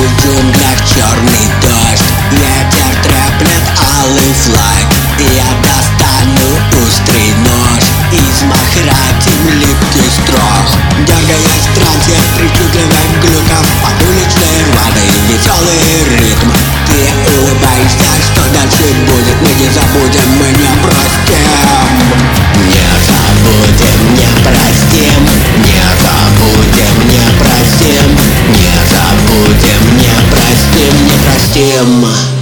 в джунглях черный дождь, ветер треплет алый флаг. Я достану острый нож, из махрати липкий строх. Дергаясь в трансе причудливых глюков, под уличной рваной веселый ритм. Ты улыбаешься, что дальше будет? Мы не забудем, мы не простим. Не забудем, не простим. Не забудем, не простим. Не забудем, не простим, не простим.